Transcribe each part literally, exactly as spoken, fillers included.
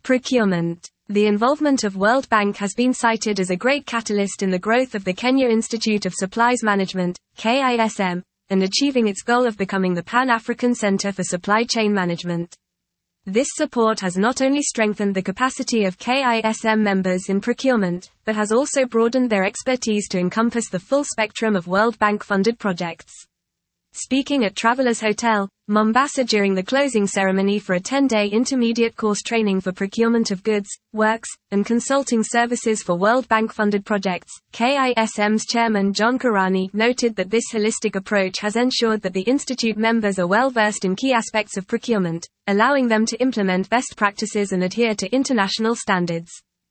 Procurement. The involvement of World Bank has been cited as a great catalyst in the growth of the Kenya Institute of Supplies Management, K I S M, and achieving its goal of becoming the Pan-African Center for Supply Chain Management. This support has not only strengthened the capacity of K I S M members in procurement, but has also broadened their expertise to encompass the full spectrum of World Bank-funded projects. Speaking at Travelers Hotel, Mombasa during the closing ceremony for a ten-day intermediate course training for procurement of goods, works, and consulting services for World Bank-funded projects, K I S M's chairman John Karani noted that this holistic approach has ensured that the institute members are well-versed in key aspects of procurement, allowing them to implement best practices and adhere to international standards.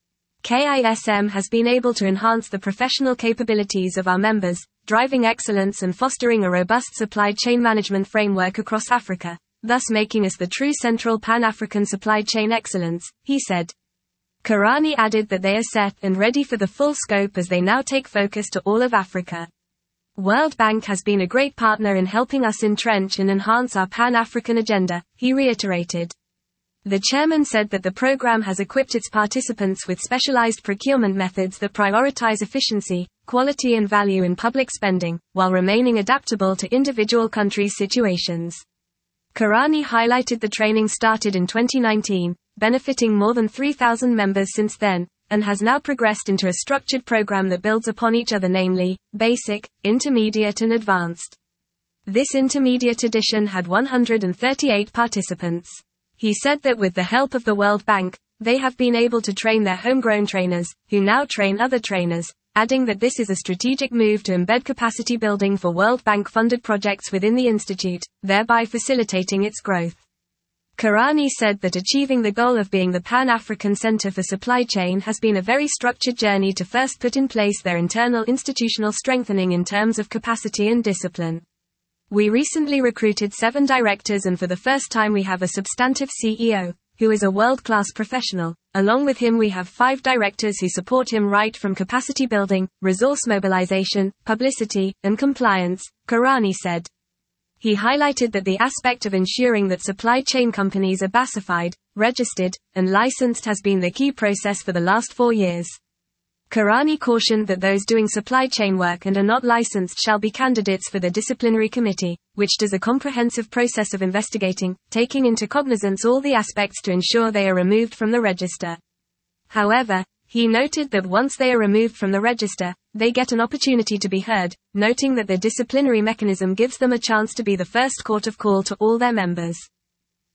K I S M has been able to enhance the professional capabilities of our members, driving excellence and fostering a robust supply chain management framework across Africa, thus making us the true central Pan-African supply chain excellence, he said. Karani added that they are set and ready for the full scope as they now take focus to all of Africa. World Bank has been a great partner in helping us entrench and enhance our Pan-African agenda, he reiterated. The chairman said that the program has equipped its participants with specialized procurement methods that prioritize efficiency, quality and value in public spending, while remaining adaptable to individual countries' situations. Karani highlighted the training started in twenty nineteen, benefiting more than three thousand members since then, and has now progressed into a structured program that builds upon each other, namely, basic, intermediate and advanced. This intermediate edition had one hundred thirty-eight participants. He said that with the help of the World Bank, they have been able to train their homegrown trainers, who now train other trainers, adding that this is a strategic move to embed capacity building for World Bank-funded projects within the institute, thereby facilitating its growth. Karani said that achieving the goal of being the Pan-African Center for Supply Chain has been a very structured journey to first put in place their internal institutional strengthening in terms of capacity and discipline. We recently recruited seven directors, and for the first time we have a substantive C E O, who is a world-class professional. Along with him we have five directors who support him right from capacity building, resource mobilization, publicity, and compliance, Karani said. He highlighted that the aspect of ensuring that supply chain companies are basified, registered, and licensed has been the key process for the last four years. Karani cautioned that those doing supply chain work and are not licensed shall be candidates for the disciplinary committee, which does a comprehensive process of investigating, taking into cognizance all the aspects to ensure they are removed from the register. However, he noted that once they are removed from the register, they get an opportunity to be heard, noting that the disciplinary mechanism gives them a chance to be the first court of call to all their members.